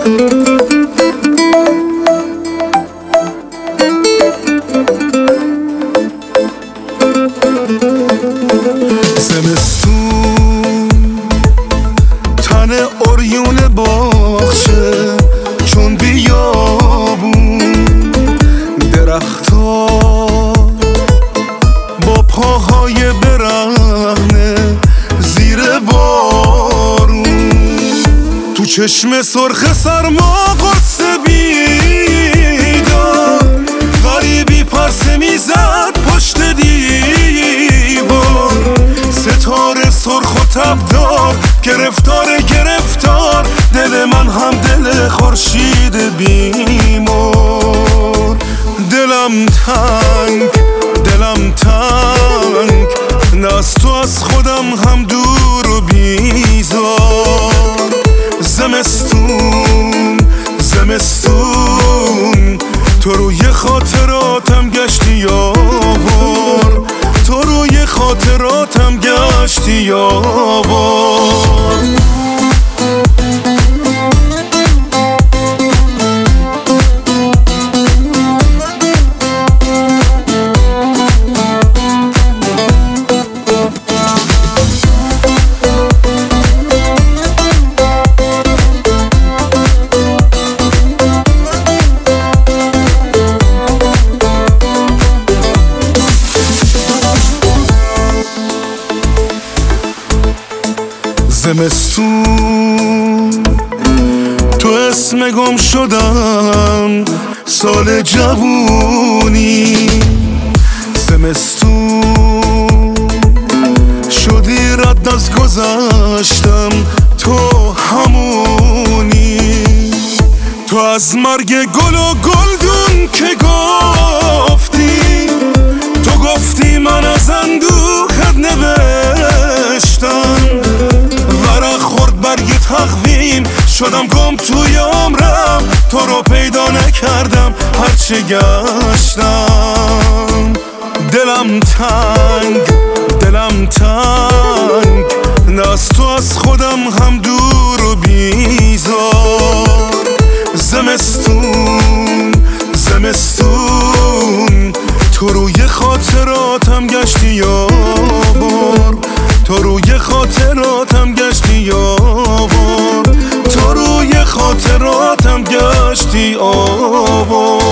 زمستون تن اوریون باغچه چون بیابون درختا با پاهای برهنه زیر بارون تو چشم سرخ سرما قدس بیدار غریبی پرسه میزد پشت دیوار ستاره سرخ و تبدار گرفتار دل من هم دل خورشید بیمار دلم تنگ نه از تو از خودم هم دور و بیزار زمستون تو روی خاطراتم گشتی یار تو روی خاطراتم گشتی یار زمستون تو اسم گم شدم سال جوونی زمستون شدی رد از گذشتم تو همونی تو از مرگ گل و گلدون که گفتی من از اندوخت نوشتم ورق خورد برگ تقویم شدم گم توی عمرم تو رو پیدا نکردم هرچه گشتم دلم تنگ نه از تو از خودم هم دور و بیزار زمستون تو روی خاطراتم گشتی یار تو روی خاطراتم گشتی یار تو روی خاطراتم گشتی آوار